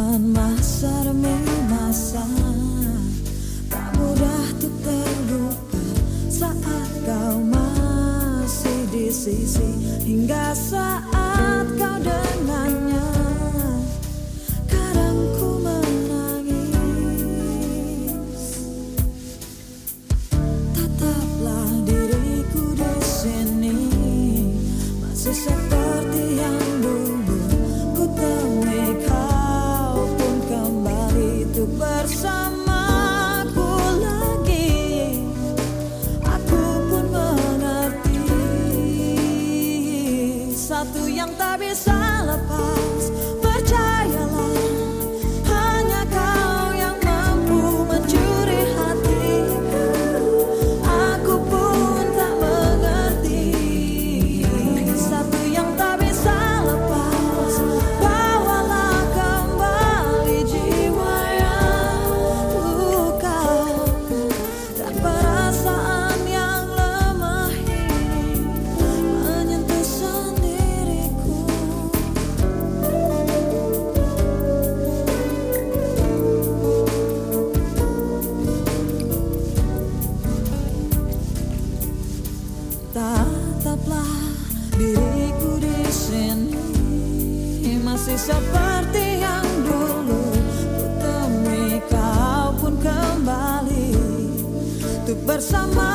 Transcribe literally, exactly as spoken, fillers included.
Zaman masa demi masa, tak mudah untuk terlupa saat kau masih di sisi, hingga saat kau dengannya. Kadang ku menangis, tataplah diriku di sini, masih seperti yang dulu. Ku temui kau pun kembali untuk bersamaku lagi. Aku pun mengerti satu yang tak bisa lepas. Percayalah, hanya kau yang mampu mencuri hatiku. Aku pun tak mengerti satu yang tak bisa lepas. Bawalah kembali jiwa yang luka dan perasaan yang lemah ini menyentuh sendiriku. Tataplah diriku di sini, masih seperti yang dulu. Ku temui kau pun kembali untuk bersama.